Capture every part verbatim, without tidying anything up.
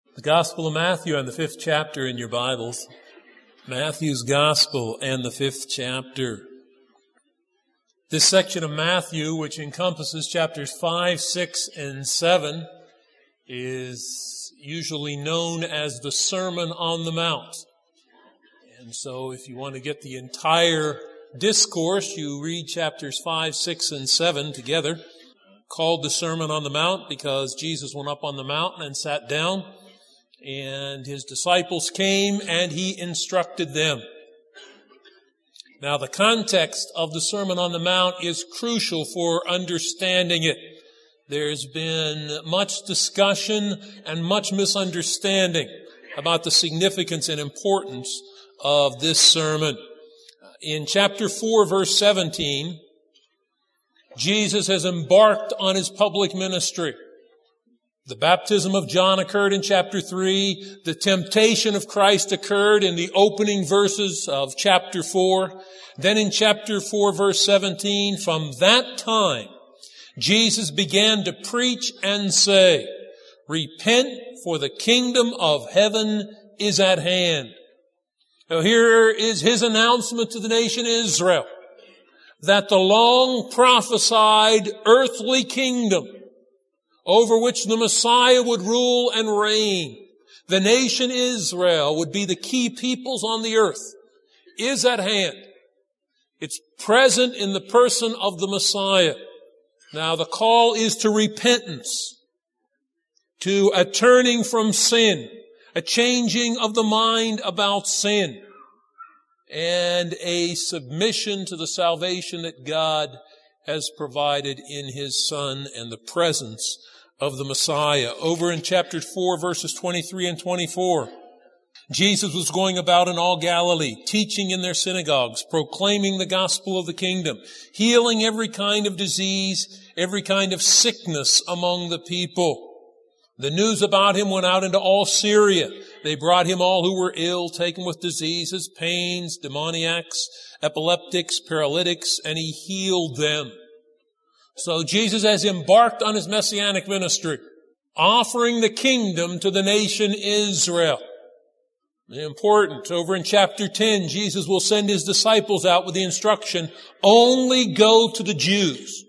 The Gospel of Matthew and the fifth chapter in your Bibles. Matthew's Gospel and the fifth chapter. This section of Matthew, which encompasses chapters five, six, and seven, is usually known as the Sermon on the Mount. And so if you want to get the entire discourse, you read chapters five, six, and seven together. Called the Sermon on the Mount because Jesus went up on the mountain and sat down, and his disciples came and he instructed them. Now, the context of the Sermon on the Mount is crucial for understanding it. There's been much discussion and much misunderstanding about the significance and importance of this sermon. In chapter four, verse seventeen, Jesus has embarked on his public ministry. The baptism of John occurred in chapter three. The temptation of Christ occurred in the opening verses of chapter four. Then in chapter four, verse seventeen, from that time, Jesus began to preach and say, "Repent, for the kingdom of heaven is at hand." Now here is his announcement to the nation Israel, that the long prophesied earthly kingdom over which the Messiah would rule and reign, the nation Israel would be the key peoples on the earth, is at hand. It's present in the person of the Messiah. Now the call is to repentance, to a turning from sin, a changing of the mind about sin, and a submission to the salvation that God has provided in his Son and the presence of the Messiah. Over in chapter four, verses twenty-three and twenty-four, Jesus was going about in all Galilee, teaching in their synagogues, proclaiming the gospel of the kingdom, healing every kind of disease, every kind of sickness among the people. The news about him went out into all Syria. They brought him all who were ill, taken with diseases, pains, demoniacs, epileptics, paralytics, and he healed them. So Jesus has embarked on his messianic ministry, offering the kingdom to the nation Israel. Important. Over in chapter ten, Jesus will send his disciples out with the instruction, only go to the Jews.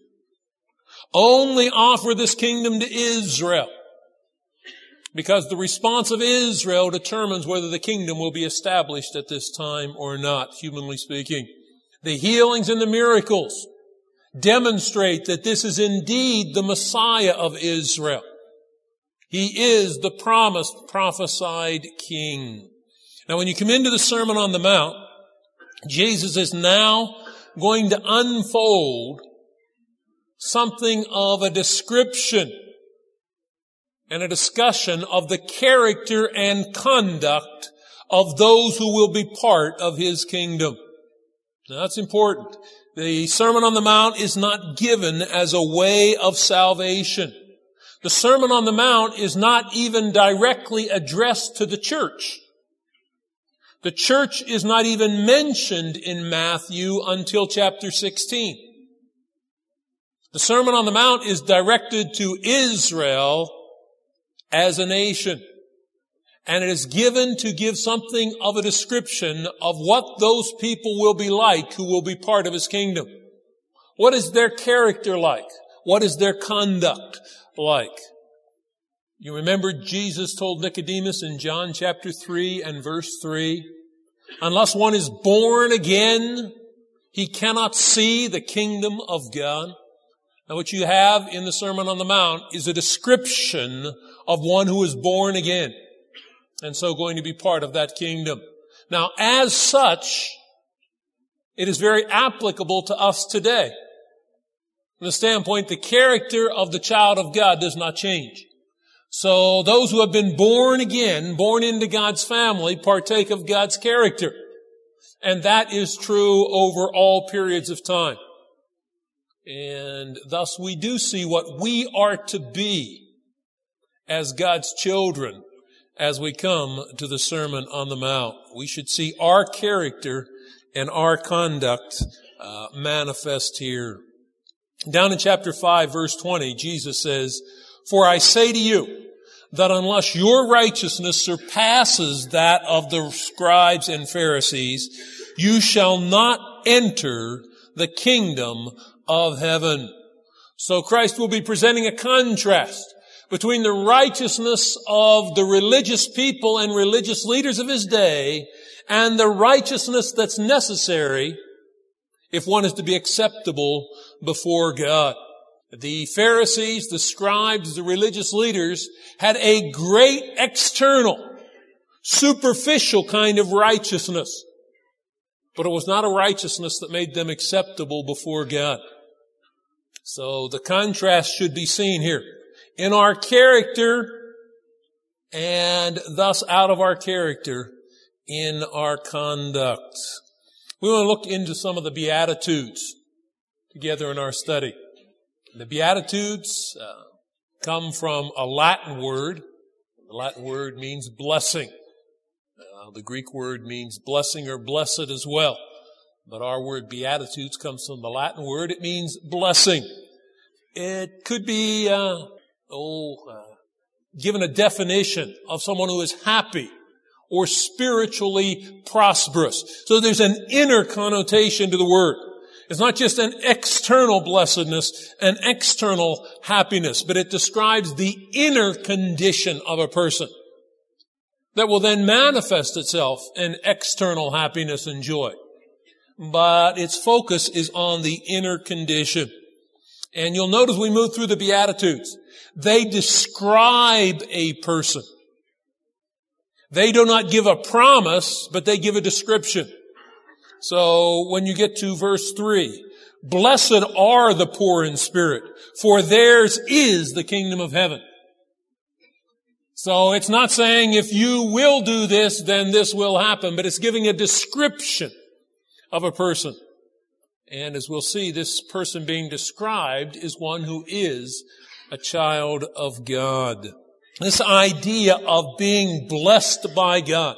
Only offer this kingdom to Israel. Because the response of Israel determines whether the kingdom will be established at this time or not, humanly speaking. The healings and the miracles demonstrate that this is indeed the Messiah of Israel. He is the promised, prophesied King. Now, when you come into the Sermon on the Mount, Jesus is now going to unfold something of a description and a discussion of the character and conduct of those who will be part of his kingdom. Now, that's important. The Sermon on the Mount is not given as a way of salvation. The Sermon on the Mount is not even directly addressed to the church. The church is not even mentioned in Matthew until chapter sixteen. The Sermon on the Mount is directed to Israel as a nation. And it is given to give something of a description of what those people will be like who will be part of his kingdom. What is their character like? What is their conduct like? You remember Jesus told Nicodemus in John chapter three and verse three, unless one is born again, he cannot see the kingdom of God. Now what you have in the Sermon on the Mount is a description of one who is born again, and so going to be part of that kingdom. Now, as such, it is very applicable to us today. From the standpoint, the character of the child of God does not change. So those who have been born again, born into God's family, partake of God's character. And that is true over all periods of time. And thus we do see what we are to be as God's children as we come to the Sermon on the Mount. We should see our character and our conduct uh, manifest here. Down in chapter five, verse twenty, Jesus says, "For I say to you, that unless your righteousness surpasses that of the scribes and Pharisees, you shall not enter the kingdom of heaven. So Christ will be presenting a contrast between the righteousness of the religious people and religious leaders of his day and the righteousness that's necessary if one is to be acceptable before God. The Pharisees, the scribes, the religious leaders had a great external, superficial kind of righteousness. But it was not a righteousness that made them acceptable before God. So the contrast should be seen here. In our character, and thus out of our character, in our conduct. We want to look into some of the Beatitudes together in our study. The Beatitudes uh, come from a Latin word. The Latin word means blessing. Uh, the Greek word means blessing or blessed as well. But our word Beatitudes comes from the Latin word. It means blessing. It could be, uh, oh, uh, given a definition of someone who is happy or spiritually prosperous. So there's an inner connotation to the word. It's not just an external blessedness, an external happiness, but it describes the inner condition of a person that will then manifest itself in external happiness and joy. But its focus is on the inner condition. And you'll notice we move through the Beatitudes. They describe a person. They do not give a promise, but they give a description. So when you get to verse three, blessed are the poor in spirit, for theirs is the kingdom of heaven. So it's not saying if you will do this, then this will happen, but it's giving a description of a person. And as we'll see, this person being described is one who is a child of God. This idea of being blessed by God,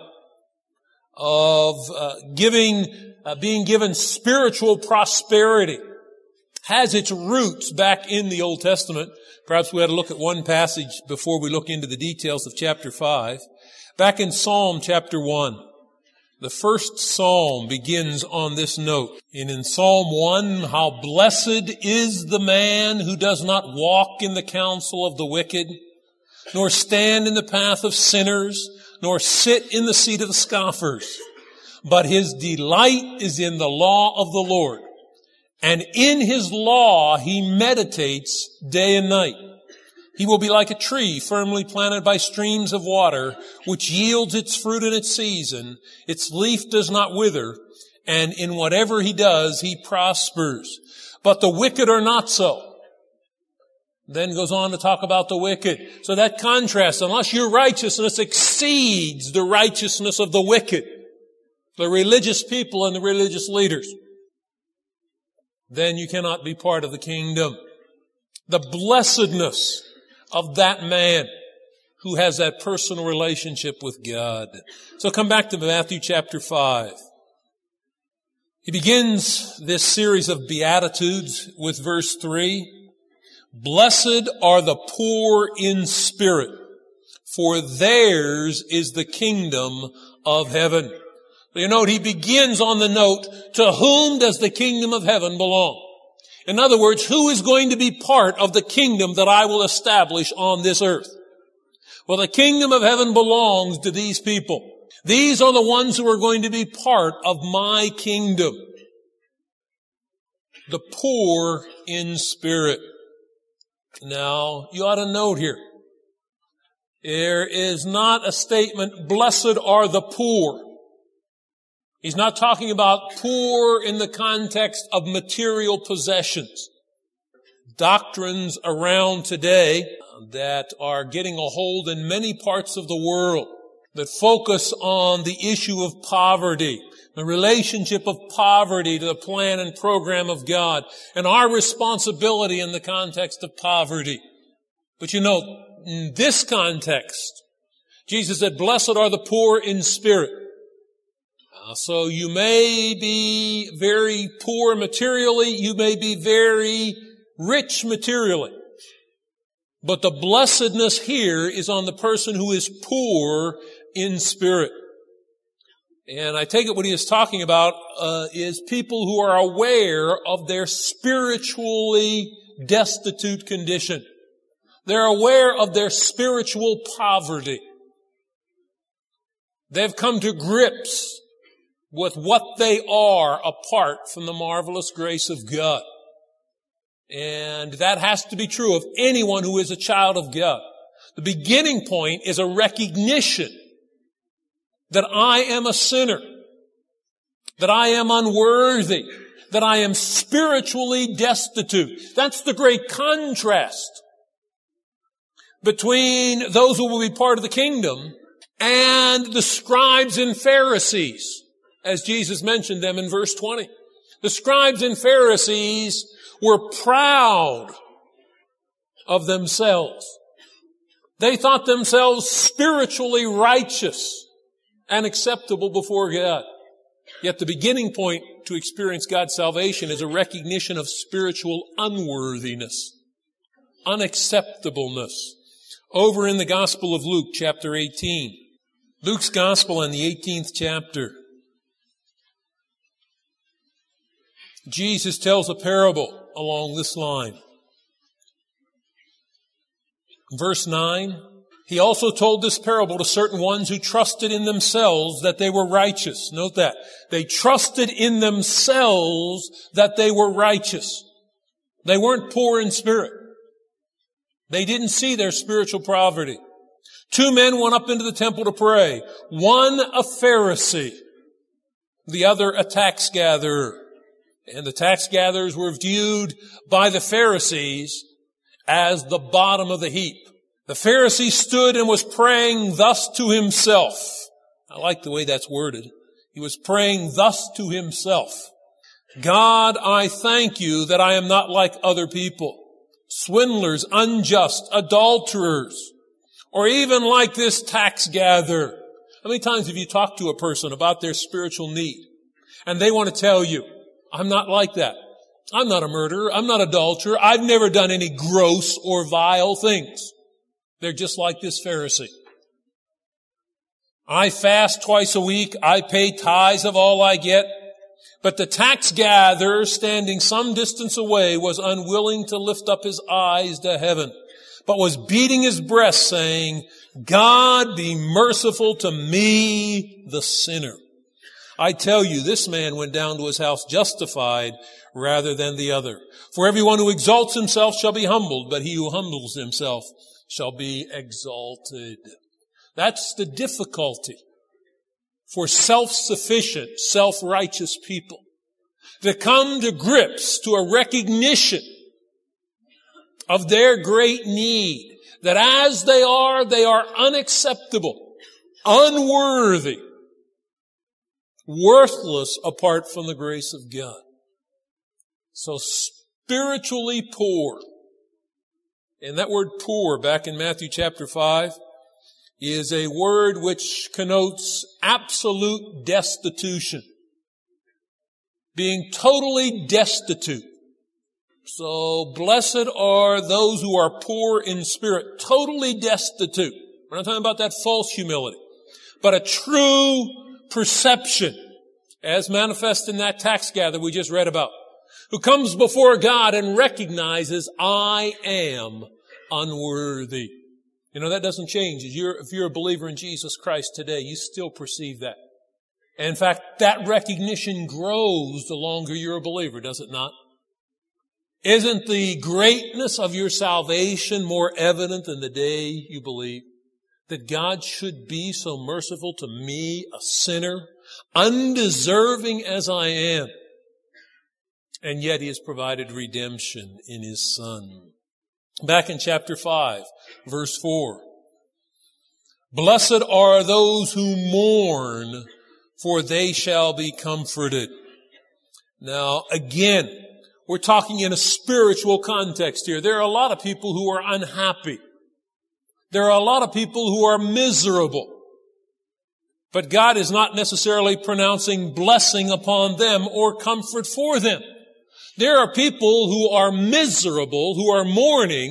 of uh, giving Uh, being given spiritual prosperity, has its roots back in the Old Testament. Perhaps we ought to look at one passage before we look into the details of chapter five. Back in Psalm chapter one, the first psalm begins on this note. And in Psalm one, how blessed is the man who does not walk in the counsel of the wicked, nor stand in the path of sinners, nor sit in the seat of the scoffers. But his delight is in the law of the Lord, and in his law he meditates day and night. He will be like a tree firmly planted by streams of water, which yields its fruit in its season. Its leaf does not wither, and in whatever he does, he prospers. But the wicked are not so. Then goes on to talk about the wicked. So that contrast, unless your righteousness exceeds the righteousness of the wicked, the religious people and the religious leaders, then you cannot be part of the kingdom. The blessedness of that man who has that personal relationship with God. So come back to Matthew chapter five. He begins this series of Beatitudes with verse three. Blessed are the poor in spirit, for theirs is the kingdom of heaven. You note, he begins on the note, to whom does the kingdom of heaven belong? In other words, who is going to be part of the kingdom that I will establish on this earth? Well, the kingdom of heaven belongs to these people. These are the ones who are going to be part of my kingdom. The poor in spirit. Now, you ought to note here, there is not a statement, blessed are the poor. He's not talking about poor in the context of material possessions. Doctrines around today that are getting a hold in many parts of the world that focus on the issue of poverty, the relationship of poverty to the plan and program of God, and our responsibility in the context of poverty. But you know, in this context, Jesus said, blessed are the poor in spirit. So you may be very poor materially, you may be very rich materially. But the blessedness here is on the person who is poor in spirit. And I take it what he is talking about uh, is people who are aware of their spiritually destitute condition. They're aware of their spiritual poverty. They've come to grips with what they are apart from the marvelous grace of God. And that has to be true of anyone who is a child of God. The beginning point is a recognition that I am a sinner, that I am unworthy, that I am spiritually destitute. That's the great contrast between those who will be part of the kingdom and the scribes and Pharisees, as Jesus mentioned them in verse twenty. The scribes and Pharisees were proud of themselves. They thought themselves spiritually righteous and acceptable before God. Yet the beginning point to experience God's salvation is a recognition of spiritual unworthiness, unacceptableness. Over in the Gospel of Luke, chapter eighteen. Luke's Gospel in the eighteenth chapter. Jesus tells a parable along this line. Verse nine, he also told this parable to certain ones who trusted in themselves that they were righteous. Note that. They trusted in themselves that they were righteous. They weren't poor in spirit. They didn't see their spiritual poverty. Two men went up into the temple to pray. One a Pharisee, the other a tax gatherer. And the tax gatherers were viewed by the Pharisees as the bottom of the heap. The Pharisee stood and was praying thus to himself. I like the way that's worded. He was praying thus to himself. God, I thank you that I am not like other people, swindlers, unjust, adulterers, or even like this tax gatherer. How many times have you talked to a person about their spiritual need and they want to tell you, I'm not like that. I'm not a murderer. I'm not an adulterer. I've never done any gross or vile things. They're just like this Pharisee. I fast twice a week. I pay tithes of all I get. But the tax gatherer, standing some distance away, was unwilling to lift up his eyes to heaven, but was beating his breast, saying, God, be merciful to me, the sinner. I tell you, this man went down to his house justified rather than the other. For everyone who exalts himself shall be humbled, but he who humbles himself shall be exalted. That's the difficulty for self-sufficient, self-righteous people, to come to grips to a recognition of their great need, that as they are, they are unacceptable, unworthy, worthless apart from the grace of God. So spiritually poor. And that word poor back in Matthew chapter five is a word which connotes absolute destitution. Being totally destitute. So blessed are those who are poor in spirit, totally destitute. We're not talking about that false humility, but a true perception, as manifest in that tax gatherer we just read about, who comes before God and recognizes, I am unworthy. You know, that doesn't change. If you're, if you're a believer in Jesus Christ today, you still perceive that. And in fact, that recognition grows the longer you're a believer, does it not? Isn't the greatness of your salvation more evident than the day you believe? That God should be so merciful to me, a sinner, undeserving as I am. And yet He has provided redemption in His Son. Back in chapter five, verse four. Blessed are those who mourn, for they shall be comforted. Now, again, we're talking in a spiritual context here. There are a lot of people who are unhappy. There are a lot of people who are miserable. But God is not necessarily pronouncing blessing upon them or comfort for them. There are people who are miserable, who are mourning,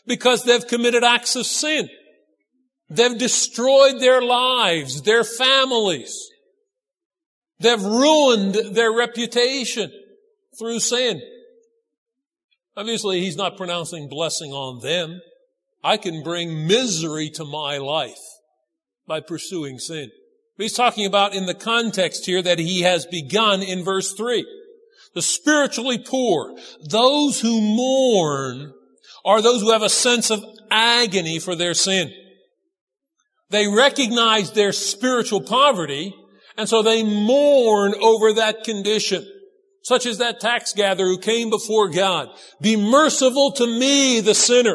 because they've committed acts of sin. They've destroyed their lives, their families. They've ruined their reputation through sin. Obviously, he's not pronouncing blessing on them. I can bring misery to my life by pursuing sin. But he's talking about in the context here that he has begun in verse three. The spiritually poor, those who mourn, are those who have a sense of agony for their sin. They recognize their spiritual poverty, and so they mourn over that condition. Such as that tax gatherer who came before God. Be merciful to me, the sinner.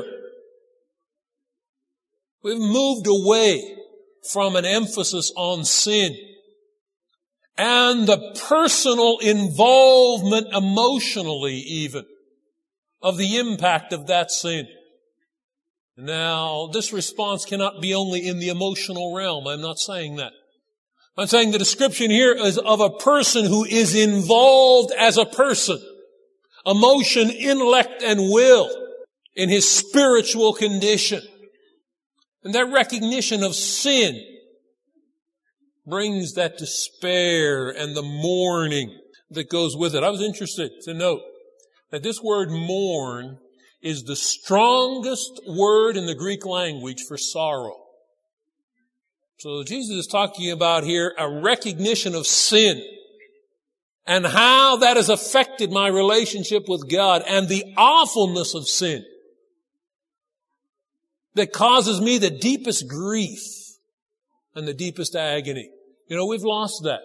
We've moved away from an emphasis on sin and the personal involvement, emotionally even, of the impact of that sin. Now, this response cannot be only in the emotional realm. I'm not saying that. I'm saying the description here is of a person who is involved as a person, emotion, intellect, and will, in his spiritual condition. And that recognition of sin brings that despair and the mourning that goes with it. I was interested to note that this word mourn is the strongest word in the Greek language for sorrow. So Jesus is talking about here a recognition of sin and how that has affected my relationship with God and the awfulness of sin that causes me the deepest grief and the deepest agony. You know, we've lost that.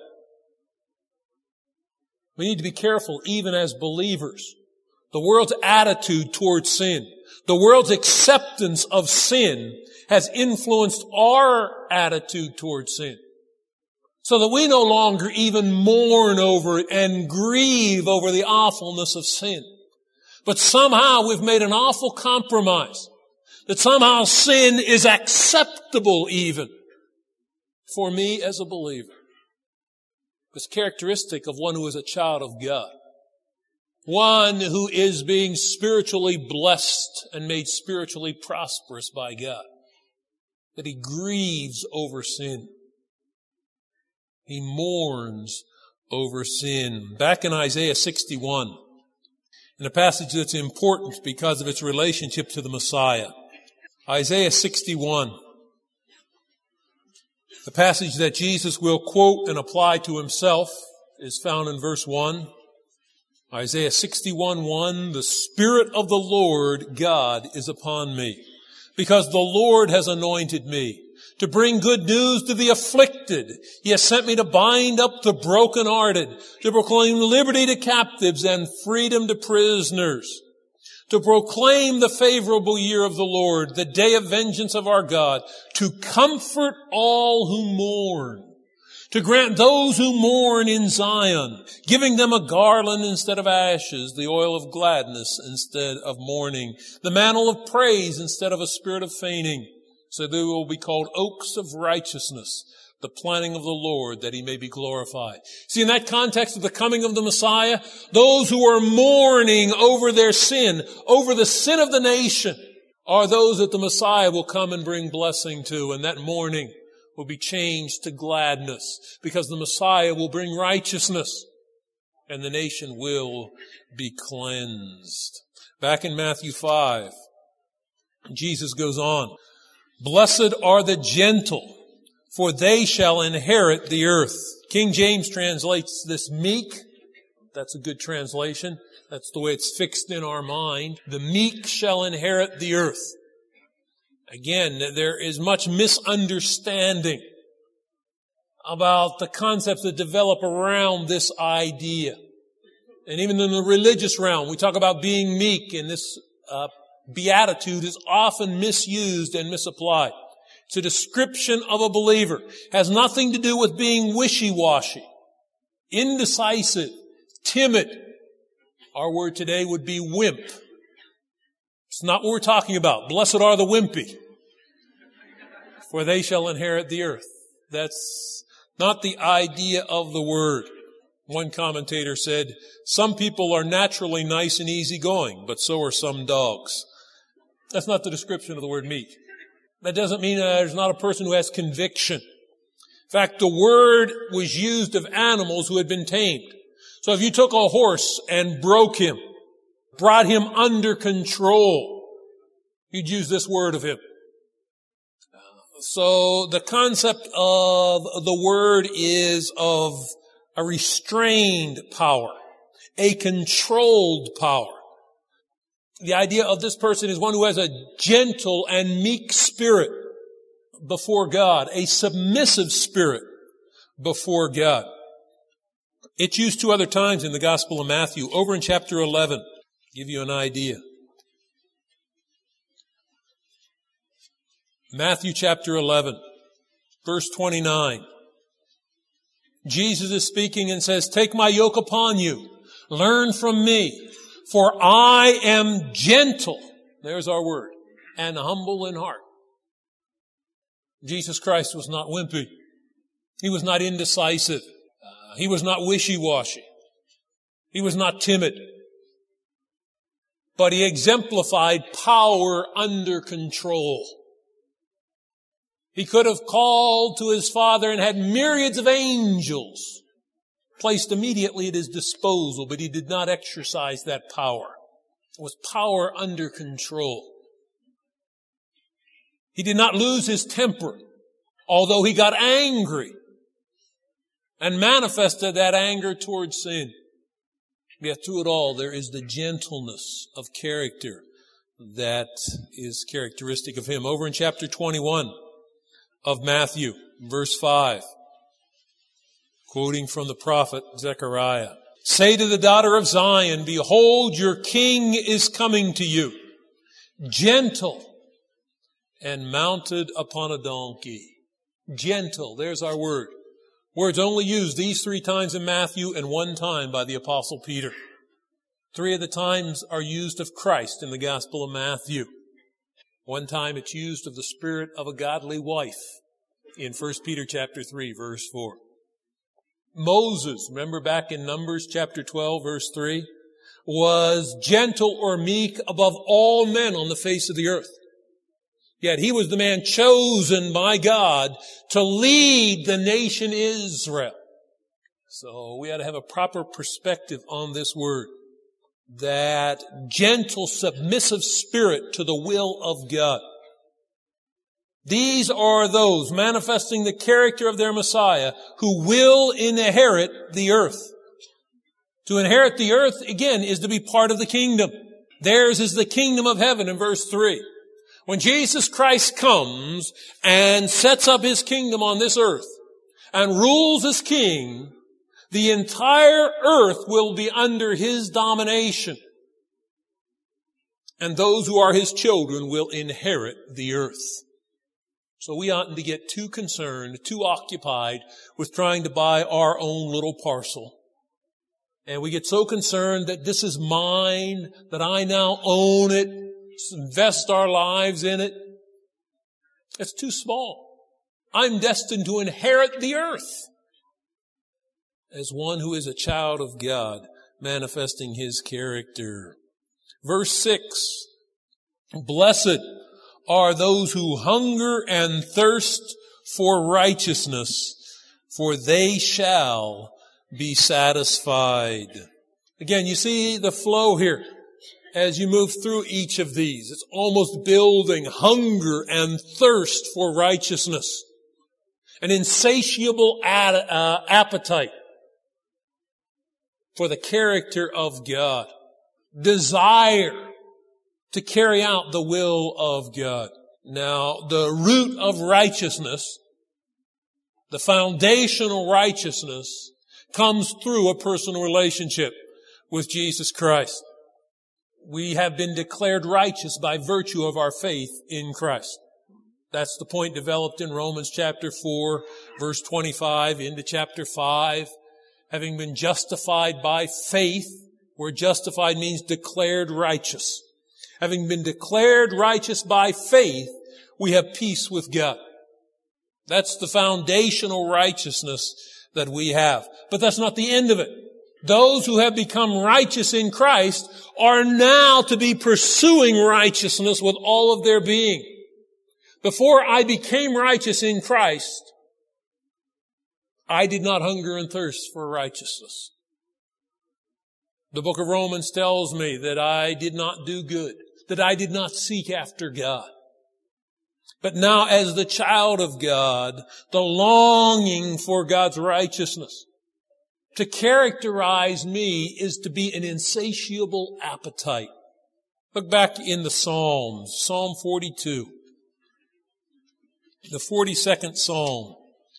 We need to be careful even as believers. The world's attitude towards sin, the world's acceptance of sin has influenced our attitude towards sin. So that we no longer even mourn over it and grieve over the awfulness of sin. But somehow we've made an awful compromise. That somehow sin is acceptable even for me as a believer. It's characteristic of one who is a child of God. One who is being spiritually blessed and made spiritually prosperous by God. That he grieves over sin. He mourns over sin. Back in Isaiah sixty-one, in a passage that's important because of its relationship to the Messiah. Isaiah sixty-one, the passage that Jesus will quote and apply to himself is found in verse one. Isaiah sixty-one one, the Spirit of the Lord God is upon me, because the Lord has anointed me to bring good news to the afflicted. He has sent me to bind up the brokenhearted, to proclaim liberty to captives and freedom to prisoners, to proclaim the favorable year of the Lord, the day of vengeance of our God, to comfort all who mourn, to grant those who mourn in Zion, giving them a garland instead of ashes, the oil of gladness instead of mourning, the mantle of praise instead of a spirit of fainting. So they will be called oaks of righteousness, the planting of the Lord, that he may be glorified. See, in that context of the coming of the Messiah, those who are mourning over their sin, over the sin of the nation, are those that the Messiah will come and bring blessing to, and that mourning will be changed to gladness, because the Messiah will bring righteousness, and the nation will be cleansed. Back in Matthew five, Jesus goes on, blessed are the gentle, for they shall inherit the earth. King James translates this meek. That's a good translation. That's the way it's fixed in our mind. The meek shall inherit the earth. Again, there is much misunderstanding about the concepts that develop around this idea. And even in the religious realm, we talk about being meek, and this uh, beatitude is often misused and misapplied. It's a description of a believer. It has nothing to do with being wishy-washy, indecisive, timid. Our word today would be wimp. It's not what we're talking about. Blessed are the wimpy, for they shall inherit the earth. That's not the idea of the word. One commentator said, some people are naturally nice and easygoing, but so are some dogs. That's not the description of the word meek. That doesn't mean uh, there's not a person who has conviction. In fact, the word was used of animals who had been tamed. So if you took a horse and broke him, brought him under control, you'd use this word of him. So the concept of the word is of a restrained power, a controlled power. The idea of this person is one who has a gentle and meek spirit before God, a submissive spirit before God. It's used two other times in the Gospel of Matthew, over in chapter eleven. Give you an idea. Matthew chapter eleven, verse twenty-nine. Jesus is speaking and says, "Take my yoke upon you. Learn from me, for I am gentle," there's our word, "and humble in heart." Jesus Christ was not wimpy. He was not indecisive. Uh, he was not wishy-washy. He was not timid. But he exemplified power under control. He could have called to his Father and had myriads of angels placed immediately at his disposal, but he did not exercise that power. It was power under control. He did not lose his temper, although he got angry and manifested that anger towards sin. Yet through it all, there is the gentleness of character that is characteristic of him. Over in chapter twenty-one of Matthew, verse five, quoting from the prophet Zechariah, "Say to the daughter of Zion, behold, your king is coming to you, gentle and mounted upon a donkey." Gentle, there's our word. Words only used these three times in Matthew and one time by the Apostle Peter. Three of the times are used of Christ in the Gospel of Matthew. One time it's used of the spirit of a godly wife in First Peter chapter three, verse four. Moses, remember back in Numbers chapter twelve, verse three, was gentle or meek above all men on the face of the earth. Yet he was the man chosen by God to lead the nation Israel. So we ought to have a proper perspective on this word. That gentle, submissive spirit to the will of God. These are those manifesting the character of their Messiah who will inherit the earth. To inherit the earth, again, is to be part of the kingdom. Theirs is the kingdom of heaven in verse three. When Jesus Christ comes and sets up his kingdom on this earth and rules as king, the entire earth will be under his domination. And those who are his children will inherit the earth. So we oughtn't to get too concerned, too occupied with trying to buy our own little parcel. And we get so concerned that this is mine, that I now own it, invest our lives in it. It's too small. I'm destined to inherit the earth as one who is a child of God, manifesting his character. Verse six, "Blessed are those who hunger and thirst for righteousness, for they shall be satisfied." Again, you see the flow here as you move through each of these. It's almost building hunger and thirst for righteousness, an insatiable ad, uh, appetite for the character of God, desire to carry out the will of God. Now, the root of righteousness, the foundational righteousness, comes through a personal relationship with Jesus Christ. We have been declared righteous by virtue of our faith in Christ. That's the point developed in Romans chapter four, verse twenty-five, into chapter five. Having been justified by faith, where justified means declared righteous. Having been declared righteous by faith, we have peace with God. That's the foundational righteousness that we have. But that's not the end of it. Those who have become righteous in Christ are now to be pursuing righteousness with all of their being. Before I became righteous in Christ, I did not hunger and thirst for righteousness. The book of Romans tells me that I did not do good, that I did not seek after God. But now as the child of God, the longing for God's righteousness to characterize me is to be an insatiable appetite. Look back in the Psalms, Psalm forty-two, the forty-second Psalm.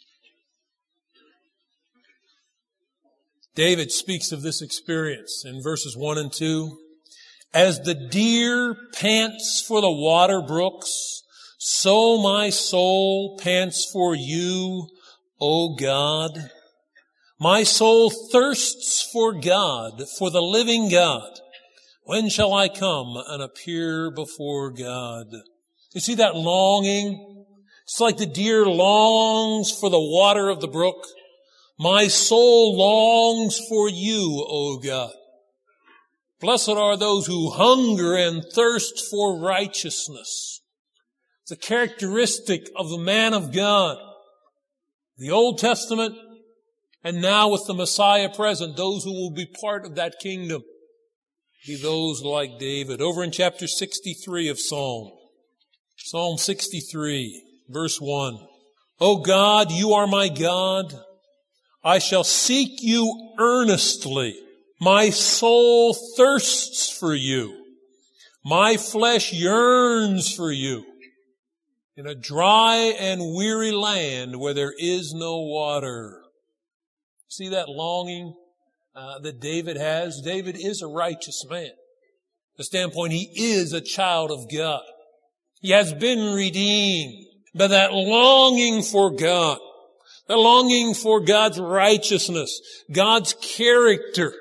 David speaks of this experience in verses one and two. As the deer pants for the water brooks, so my soul pants for you, O God. My soul thirsts for God, for the living God. When shall I come and appear before God? You see that longing? It's like the deer longs for the water of the brook. My soul longs for you, O God. Blessed are those who hunger and thirst for righteousness. It's a characteristic of the man of God. The Old Testament, and now with the Messiah present, those who will be part of that kingdom be those like David. Over in chapter sixty-three of Psalm, Psalm sixty-three, verse one. O God, you are my God. I shall seek you earnestly. My soul thirsts for you. My flesh yearns for you in a dry and weary land where there is no water. See that longing uh, that David has? David is a righteous man. From the standpoint, he is a child of God. He has been redeemed. But that longing for God, the longing for God's righteousness, God's character,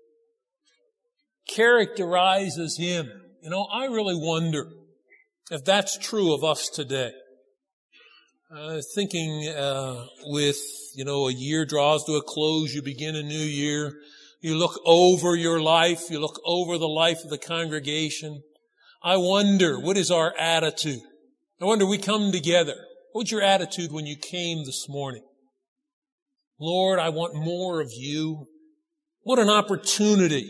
characterizes him. You know, I really wonder if that's true of us today. Uh, thinking uh, with, you know, a year draws to a close, you begin a new year, you look over your life, you look over the life of the congregation. I wonder, what is our attitude? I wonder, we come together. What's your attitude when you came this morning? Lord, I want more of you. What an opportunity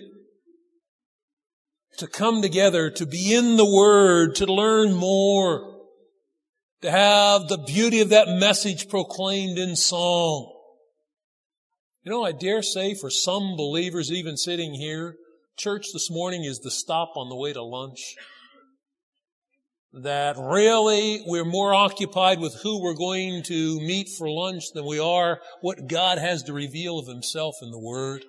to come together, to be in the Word, to learn more, to have the beauty of that message proclaimed in song. You know, I dare say for some believers even sitting here, church this morning is the stop on the way to lunch. That really we're more occupied with who we're going to meet for lunch than we are what God has to reveal of Himself in the Word.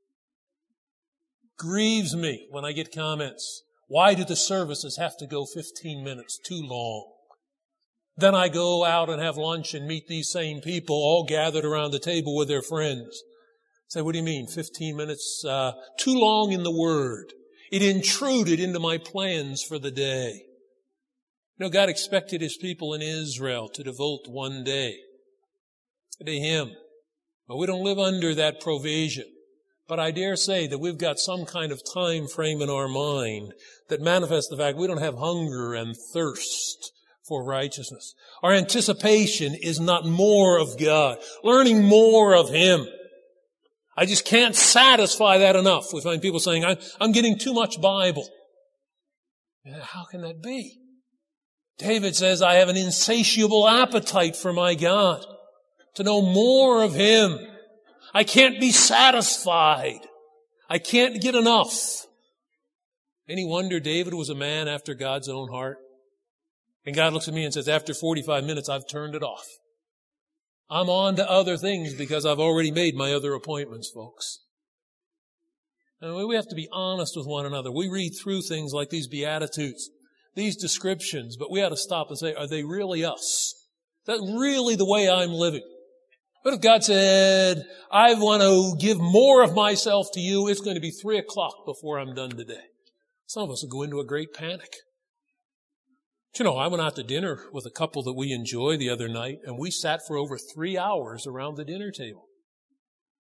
Grieves me when I get comments. Why do the services have to go fifteen minutes too long? Then I go out and have lunch and meet these same people all gathered around the table with their friends. Say, what do you mean? fifteen minutes, uh, too long in the Word. It intruded into my plans for the day. You know, God expected His people in Israel to devote one day to Him. But we don't live under that provision. But I dare say that we've got some kind of time frame in our mind that manifests the fact we don't have hunger and thirst for righteousness. Our anticipation is not more of God, learning more of Him. I just can't satisfy that enough. We find people saying, I'm, I'm getting too much Bible. How can that be? David says, I have an insatiable appetite for my God, to know more of Him. I can't be satisfied. I can't get enough. Any wonder David was a man after God's own heart? And God looks at me and says, after forty-five minutes, I've turned it off. I'm on to other things because I've already made my other appointments, folks. And we have to be honest with one another. We read through things like these Beatitudes, these descriptions, but we ought to stop and say, are they really us? Is that really the way I'm living? What if God said, I want to give more of myself to you? It's going to be three o'clock before I'm done today. Some of us will go into a great panic. But you know, I went out to dinner with a couple that we enjoy the other night, and we sat for over three hours around the dinner table.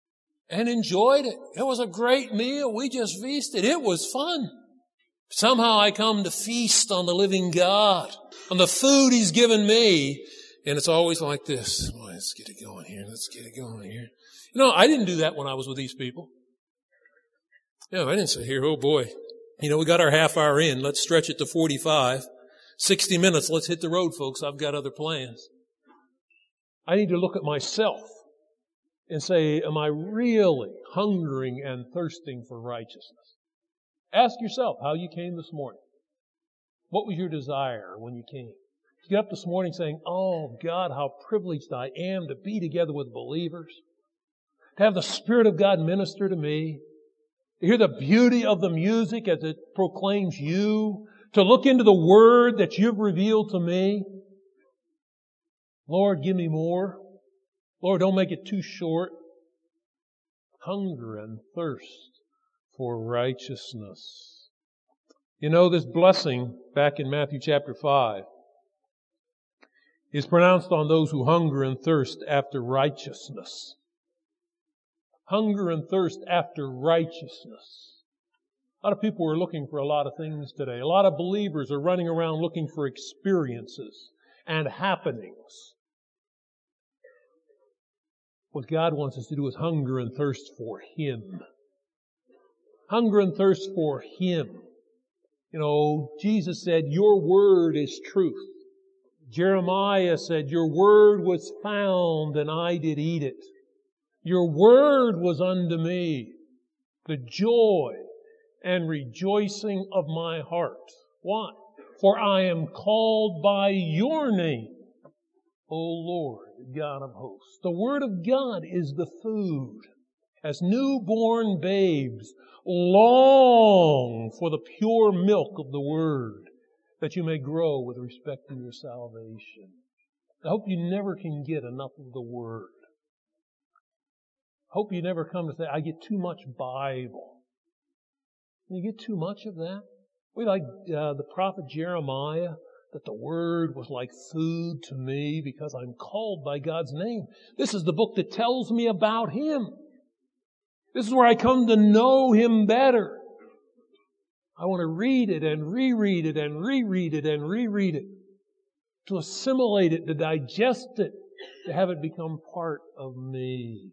and enjoyed it. It was a great meal. We just feasted. It was fun. Somehow I come to feast on the living God, on the food He's given me, and it's always like this. Well, let's get it going here. Let's get it going here. You know, I didn't do that when I was with these people. Yeah, I didn't say here, oh boy, you know, we got our half hour in. Let's stretch it to forty-five. sixty minutes. Let's hit the road, folks. I've got other plans. I need to look at myself and say, am I really hungering and thirsting for righteousness? Ask yourself how you came this morning. What was your desire when you came? You get up this morning saying, oh God, how privileged I am to be together with believers, to have the Spirit of God minister to me, to hear the beauty of the music as it proclaims you, to look into the Word that you've revealed to me. Lord, give me more. Lord, don't make it too short. Hunger and thirst for righteousness. You know, this blessing back in Matthew chapter five is pronounced on those who hunger and thirst after righteousness. Hunger and thirst after righteousness. A lot of people are looking for a lot of things today. A lot of believers are running around looking for experiences and happenings. What God wants us to do is hunger and thirst for Him. Hunger and thirst for Him. You know, Jesus said, your word is truth. Jeremiah said, your word was found and I did eat it. Your word was unto me the joy and rejoicing of my heart. Why? For I am called by your name, O Lord, God of hosts. The Word of God is the food. As newborn babes long for the pure milk of the Word, that you may grow with respect to your salvation. I hope you never can get enough of the Word. I hope you never come to say, I get too much Bible. You get too much of that. We like uh, the prophet Jeremiah, that the Word was like food to me because I'm called by God's name. This is the book that tells me about Him. This is where I come to know Him better. I want to read it and reread it and reread it and reread it, to assimilate it, to digest it, to have it become part of me.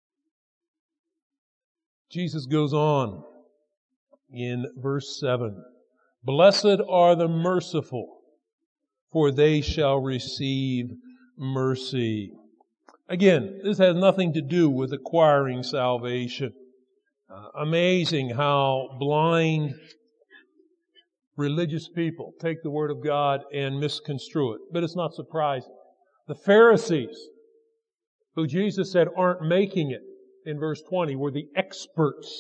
Jesus goes on in verse seven. Blessed are the merciful, for they shall receive mercy. Again, this has nothing to do with acquiring salvation. Uh, amazing how blind religious people take the Word of God and misconstrue it. But it's not surprising. The Pharisees, who Jesus said aren't making it in verse twenty, were the experts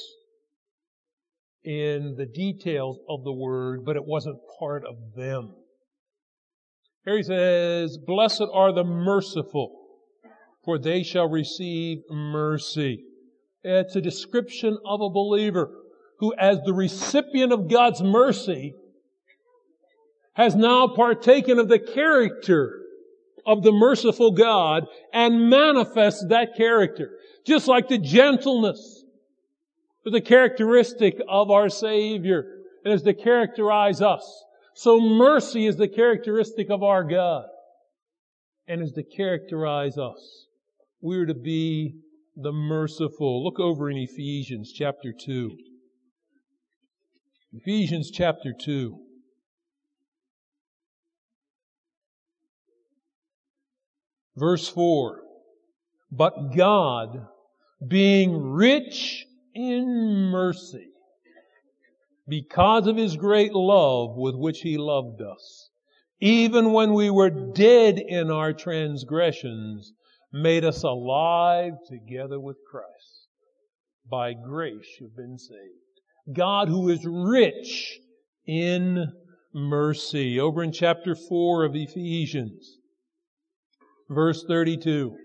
in the details of the Word, but it wasn't part of them. Here he says, blessed are the merciful, for they shall receive mercy. It's a description of a believer who, as the recipient of God's mercy, has now partaken of the character of the merciful God and manifests that character. Just like the gentleness is a characteristic of our Savior and is to characterize us. So mercy is the characteristic of our God and is to characterize us. We're to be the merciful. Look over in Ephesians chapter two. Ephesians chapter two. Verse four. But God, being rich in mercy, because of His great love with which He loved us, even when we were dead in our transgressions, made us alive together with Christ. By grace you've been saved. God, who is rich in mercy. Over in chapter four of Ephesians, verse thirty-two.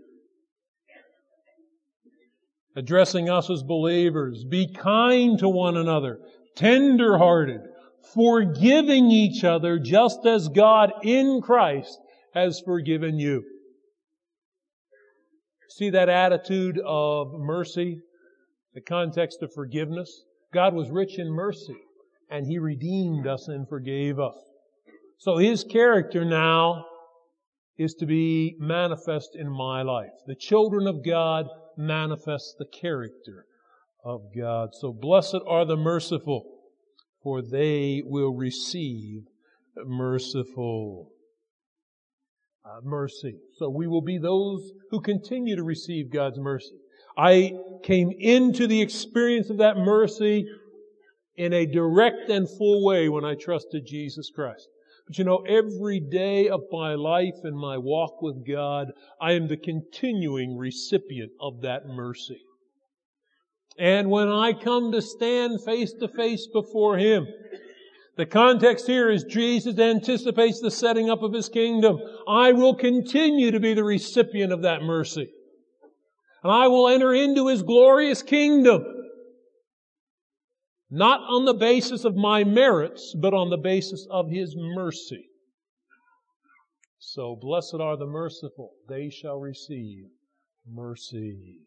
Addressing us as believers, be kind to one another, tender-hearted, forgiving each other just as God in Christ has forgiven you. See that attitude of mercy? The context of forgiveness. God was rich in mercy, and He redeemed us and forgave us. So His character now is to be manifest in my life. The children of God manifest the character of God. So blessed are the merciful, for they will receive merciful uh, mercy. So we will be those who continue to receive God's mercy. I came into the experience of that mercy in a direct and full way when I trusted Jesus Christ. But you know, every day of my life and my walk with God, I am the continuing recipient of that mercy. And when I come to stand face to face before Him, the context here is Jesus anticipates the setting up of His kingdom. I will continue to be the recipient of that mercy. And I will enter into His glorious kingdom. Not on the basis of my merits, but on the basis of His mercy. So, blessed are the merciful, they shall receive mercy.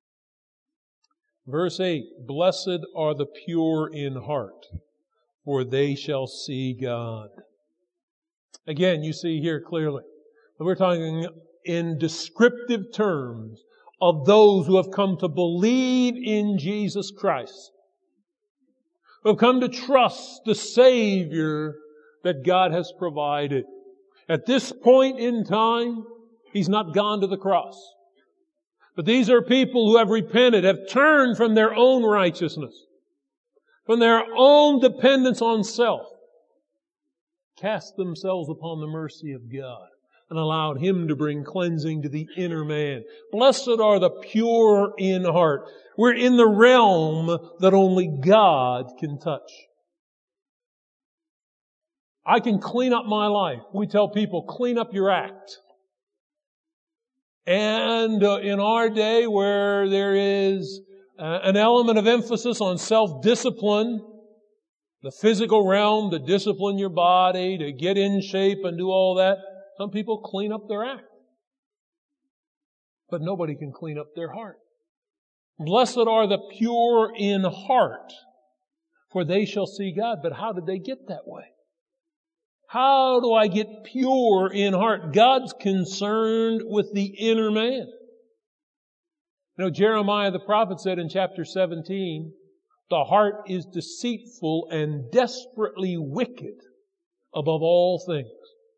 Verse eight, blessed are the pure in heart, for they shall see God. Again, you see here clearly, we're talking in descriptive terms of those who have come to believe in Jesus Christ, who have come to trust the Savior that God has provided. At this point in time, He's not gone to the cross. But these are people who have repented, have turned from their own righteousness, from their own dependence on self, cast themselves upon the mercy of God, and allowed Him to bring cleansing to the inner man. Blessed are the pure in heart. We're in the realm that only God can touch. I can clean up my life. We tell people, clean up your act. And uh, in our day where there is uh, an element of emphasis on self-discipline, the physical realm, to discipline your body, to get in shape and do all that, some people clean up their act. But nobody can clean up their heart. Blessed are the pure in heart, for they shall see God. But how did they get that way? How do I get pure in heart? God's concerned with the inner man. You know, Jeremiah the prophet said in chapter seventeen, the heart is deceitful and desperately wicked above all things.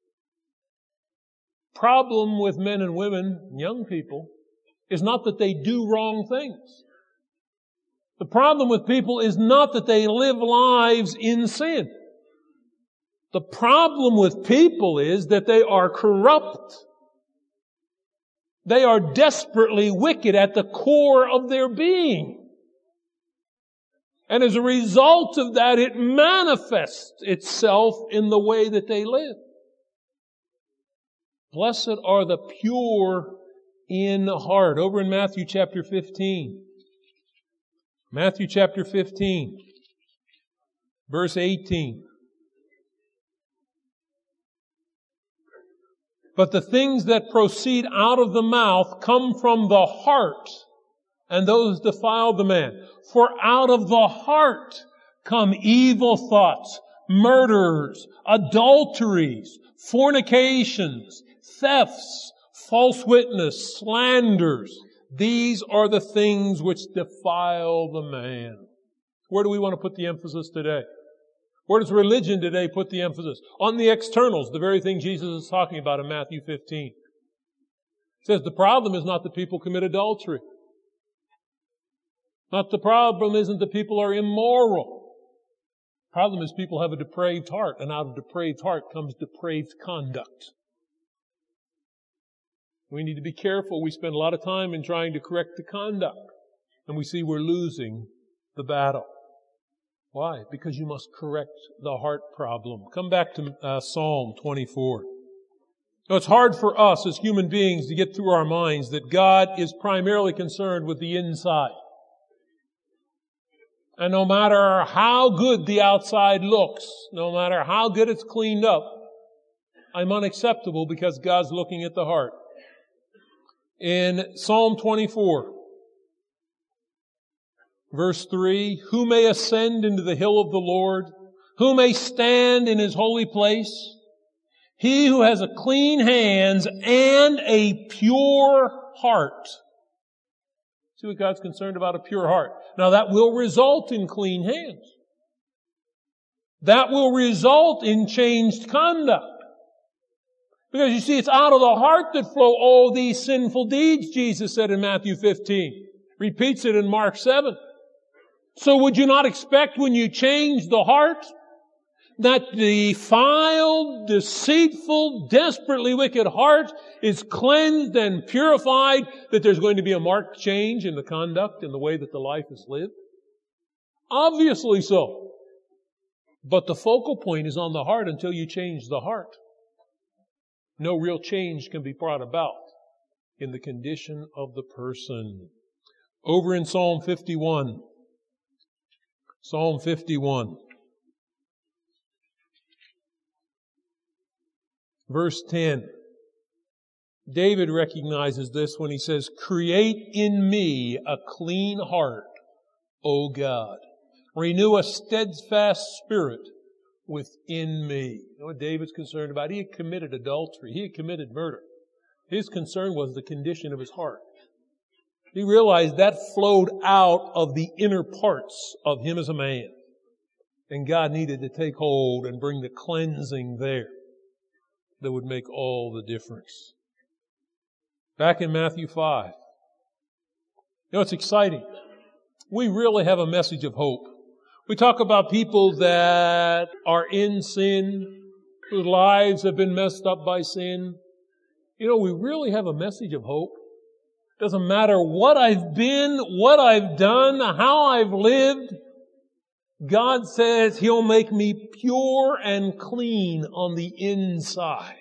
Problem with men and women, young people, is not that they do wrong things. The problem with people is not that they live lives in sin. The problem with people is that they are corrupt. They are desperately wicked at the core of their being. And as a result of that, it manifests itself in the way that they live. Blessed are the pure in heart. Over in Matthew chapter fifteen. Matthew chapter fifteen, verse eighteen. But the things that proceed out of the mouth come from the heart, and those defile the man. For out of the heart come evil thoughts, murders, adulteries, fornications, thefts, false witness, slanders. These are the things which defile the man. Where do we want to put the emphasis today? Where does religion today put the emphasis? On the externals, the very thing Jesus is talking about in Matthew fifteen. It says the problem is not that people commit adultery. Not the problem isn't that people are immoral. The problem is people have a depraved heart, and out of depraved heart comes depraved conduct. We need to be careful. We spend a lot of time in trying to correct the conduct, and we see we're losing the battle. Why? Because you must correct the heart problem. Come back to uh, Psalm twenty-four. Now, it's hard for us as human beings to get through our minds that God is primarily concerned with the inside. And no matter how good the outside looks, no matter how good it's cleaned up, I'm unacceptable because God's looking at the heart. In Psalm twenty-four, Verse three, who may ascend into the hill of the Lord? Who may stand in His holy place? He who has a clean hands and a pure heart. See what God's concerned about? A pure heart. Now that will result in clean hands. That will result in changed conduct. Because you see, it's out of the heart that flow all these sinful deeds, Jesus said in Matthew fifteen. Repeats it in Mark seven. So would you not expect when you change the heart that the defiled, deceitful, desperately wicked heart is cleansed and purified, that there's going to be a marked change in the conduct and the way that the life is lived? Obviously so. But the focal point is on the heart until you change the heart. No real change can be brought about in the condition of the person. Over in Psalm fifty-one. Psalm fifty-one. Verse ten. David recognizes this when he says, create in me a clean heart, O God. Renew a steadfast spirit within me. You know what David's concerned about? He had committed adultery. He had committed murder. His concern was the condition of his heart. He realized that flowed out of the inner parts of him as a man. And God needed to take hold and bring the cleansing there that would make all the difference. Back in Matthew five. You know, it's exciting. We really have a message of hope. We talk about people that are in sin, whose lives have been messed up by sin. You know, we really have a message of hope. Doesn't matter what I've been, what I've done, how I've lived. God says He'll make me pure and clean on the inside.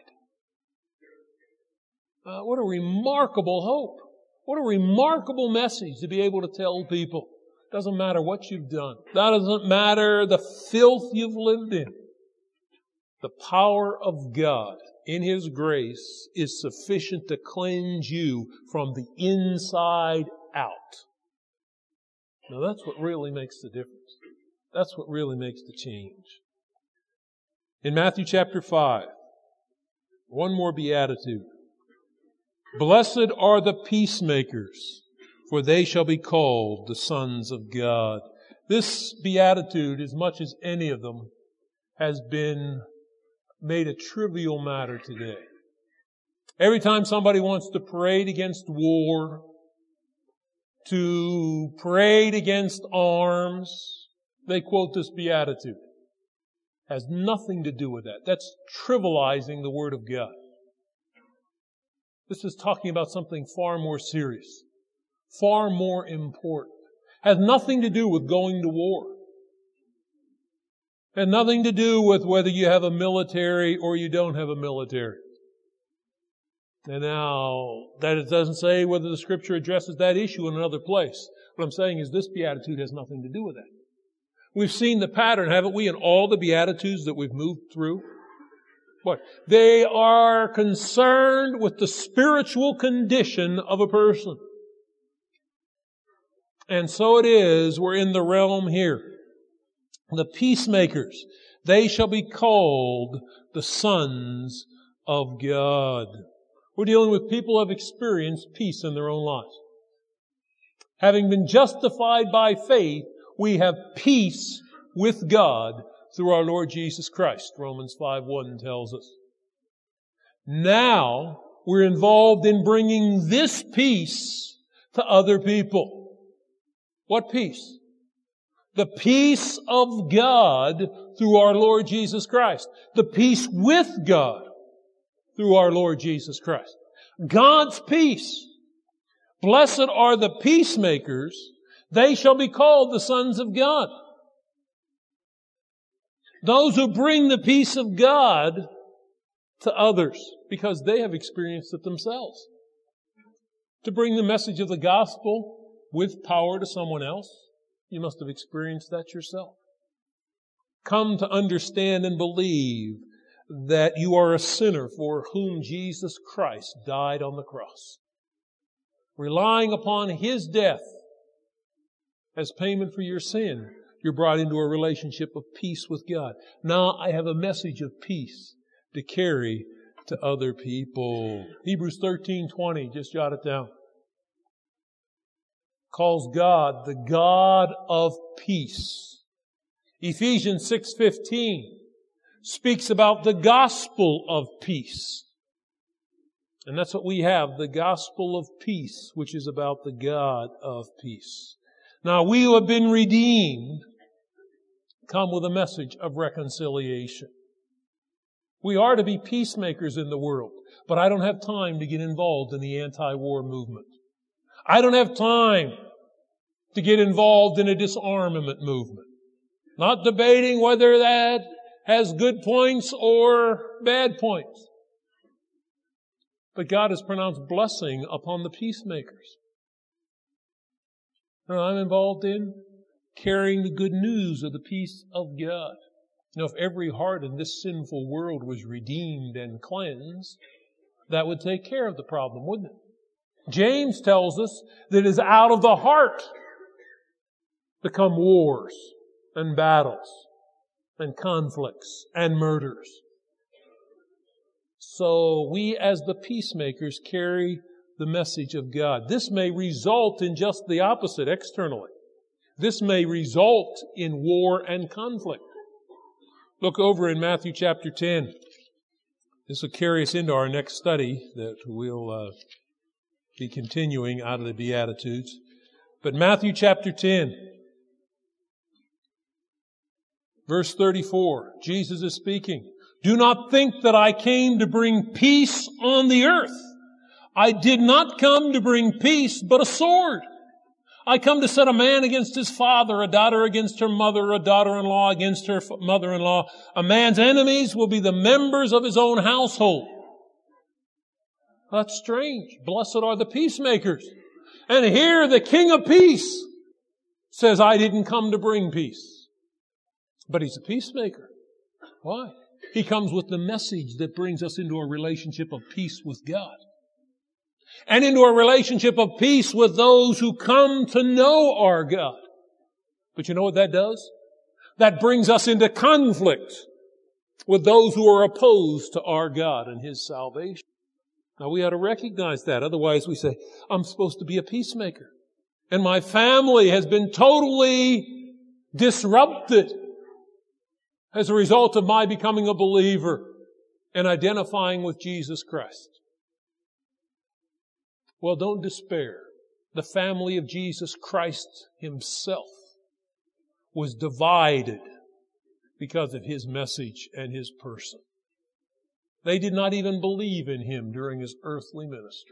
Uh, what a remarkable hope. What a remarkable message to be able to tell people. Doesn't matter what you've done. That doesn't matter the filth you've lived in. The power of God in His grace is sufficient to cleanse you from the inside out. Now that's what really makes the difference. That's what really makes the change. In Matthew chapter five, one more beatitude. Blessed are the peacemakers, for they shall be called the sons of God. This beatitude, as much as any of them, has been made a trivial matter today. Every time somebody wants to parade against war, to parade against arms, they quote this beatitude. Has nothing to do with that. That's trivializing the Word of God. This is talking about something far more serious, far more important. Has nothing to do with going to war. Has nothing to do with whether you have a military or you don't have a military. And now, that it doesn't say whether the Scripture addresses that issue in another place. What I'm saying is this beatitude has nothing to do with that. We've seen the pattern, haven't we, in all the beatitudes that we've moved through? What? They are concerned with the spiritual condition of a person. And so it is, we're in the realm here. The peacemakers, they shall be called the sons of God. We're dealing with people who have experienced peace in their own lives. Having been justified by faith, we have peace with God through our Lord Jesus Christ, Romans five one tells us. Now, we're involved in bringing this peace to other people. What peace? The peace of God through our Lord Jesus Christ. The peace with God through our Lord Jesus Christ. God's peace. Blessed are the peacemakers. They shall be called the sons of God. Those who bring the peace of God to others because they have experienced it themselves. To bring the message of the gospel with power to someone else, you must have experienced that yourself. Come to understand and believe that you are a sinner for whom Jesus Christ died on the cross. Relying upon His death As payment for your sin, you're brought into a relationship of peace with God. Now I have a message of peace to carry to other people. Hebrews thirteen twenty, just jot it down. Calls God the God of peace. Ephesians six fifteen speaks about the gospel of peace. And that's what we have, the gospel of peace, which is about the God of peace. Now we who have been redeemed come with a message of reconciliation. We are to be peacemakers in the world, but I don't have time to get involved in the anti-war movement. I don't have time to get involved in a disarmament movement. Not debating whether that has good points or bad points. But God has pronounced blessing upon the peacemakers. And I'm involved in carrying the good news of the peace of God. You know, if every heart in this sinful world was redeemed and cleansed, that would take care of the problem, wouldn't it? James tells us that it is out of the heart that come wars and battles and conflicts and murders. So we as the peacemakers carry the message of God. This may result in just the opposite externally. This may result in war and conflict. Look over in Matthew chapter ten. This will carry us into our next study that we'll uh, be continuing out of the Beatitudes. But Matthew chapter ten, verse thirty-four, Jesus is speaking. Do not think that I came to bring peace on the earth. I did not come to bring peace, but a sword. I come to set a man against his father, a daughter against her mother, a daughter-in-law against her mother-in-law. A man's enemies will be the members of his own household. That's strange. Blessed are the peacemakers. And here the King of Peace says, I didn't come to bring peace. But He's a peacemaker. Why? He comes with the message that brings us into a relationship of peace with God. And into a relationship of peace with those who come to know our God. But you know what that does? That brings us into conflict with those who are opposed to our God and His salvation. Now we ought to recognize that. Otherwise we say, I'm supposed to be a peacemaker. And my family has been totally disrupted as a result of my becoming a believer and identifying with Jesus Christ. Well, don't despair. The family of Jesus Christ Himself was divided because of His message and His person. They did not even believe in Him during His earthly ministry.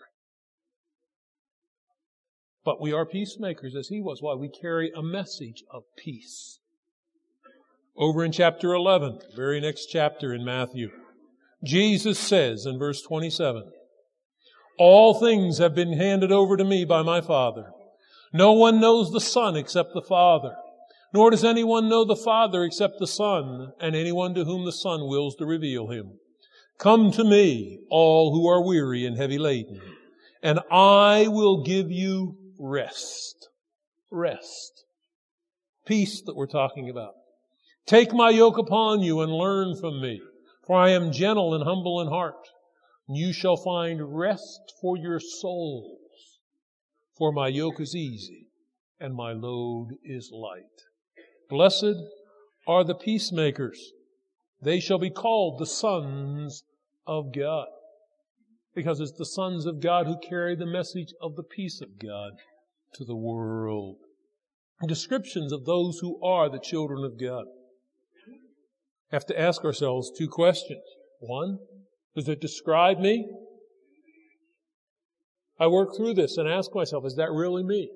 But we are peacemakers as He was. Why? We carry a message of peace. Over in chapter eleven, very next chapter in Matthew, Jesus says in verse twenty-seven, all things have been handed over to me by my Father. No one knows the Son except the Father, nor does anyone know the Father except the Son, and anyone to whom the Son wills to reveal Him. Come to me, all who are weary and heavy laden, and I will give you rest. Rest. Peace that we're talking about. Take my yoke upon you and learn from me, for I am gentle and humble in heart. And you shall find rest for your souls. For my yoke is easy and my load is light. Blessed are the peacemakers. They shall be called the sons of God. Because it's the sons of God who carry the message of the peace of God to the world. Descriptions of those who are the children of God. Have to ask ourselves two questions. One, does it describe me? I work through this and ask myself, is that really me?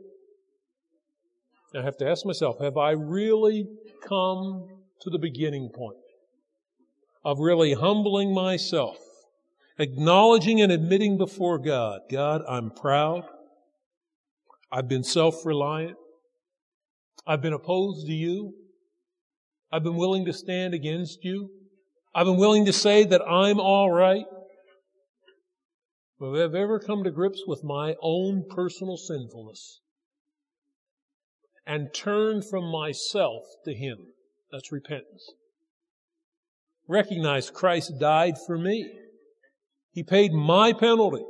I have to ask myself, have I really come to the beginning point of really humbling myself, acknowledging and admitting before God, God, I'm proud. I've been self-reliant. I've been opposed to you. I've been willing to stand against you. I've been willing to say that I'm all right. But if I've ever come to grips with my own personal sinfulness and turn from myself to Him. That's repentance. Recognize Christ died for me. He paid my penalty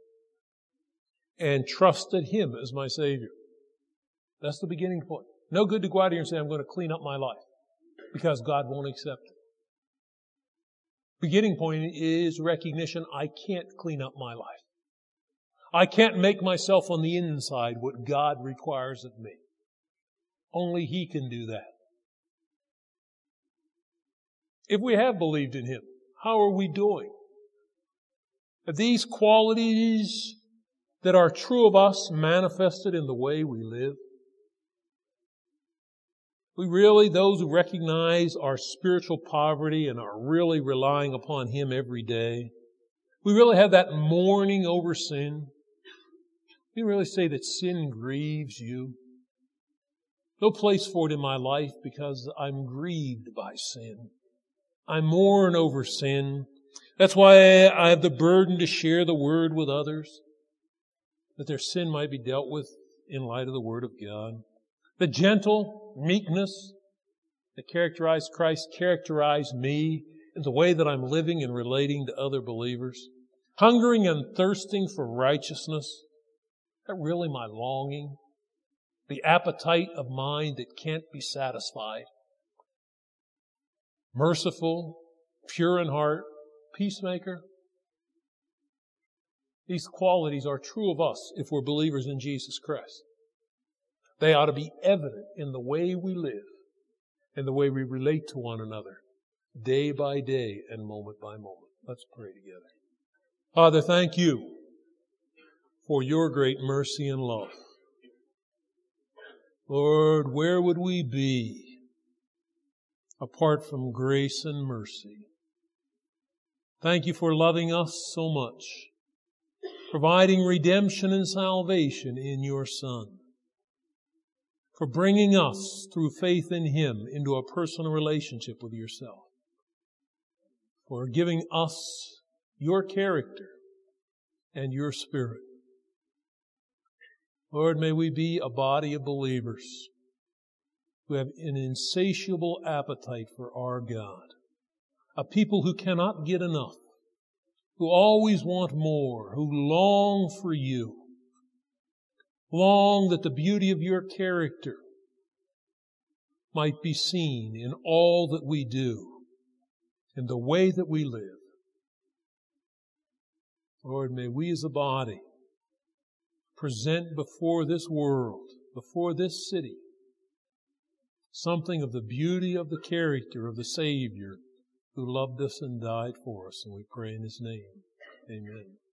and trusted Him as my Savior. That's the beginning point. No good to go out here and say, I'm going to clean up my life, because God won't accept it. Beginning point is recognition, I can't clean up my life. I can't make myself on the inside what God requires of me. Only He can do that. If we have believed in Him, how are we doing? Are these qualities that are true of us manifested in the way we live? We really, those who recognize our spiritual poverty and are really relying upon Him every day, we really have that mourning over sin. We really say that sin grieves you. No place for it in my life because I'm grieved by sin. I mourn over sin. That's why I have the burden to share the Word with others, that their sin might be dealt with in light of the Word of God. The gentle meekness that characterized Christ characterized me in the way that I'm living and relating to other believers. Hungering and thirsting for righteousness. Is that really my longing? The appetite of mine that can't be satisfied. Merciful, pure in heart, peacemaker. These qualities are true of us if we're believers in Jesus Christ. They ought to be evident in the way we live and the way we relate to one another, day by day and moment by moment. Let's pray together. Father, thank You for Your great mercy and love. Lord, where would we be apart from grace and mercy? Thank You for loving us so much, providing redemption and salvation in Your Son, for bringing us through faith in Him into a personal relationship with Yourself, for giving us Your character and Your Spirit. Lord, may we be a body of believers who have an insatiable appetite for our God, a people who cannot get enough, who always want more, who long for You, long that the beauty of Your character might be seen in all that we do, in the way that we live. Lord, may we as a body present before this world, before this city, something of the beauty of the character of the Savior who loved us and died for us. And we pray in His name. Amen.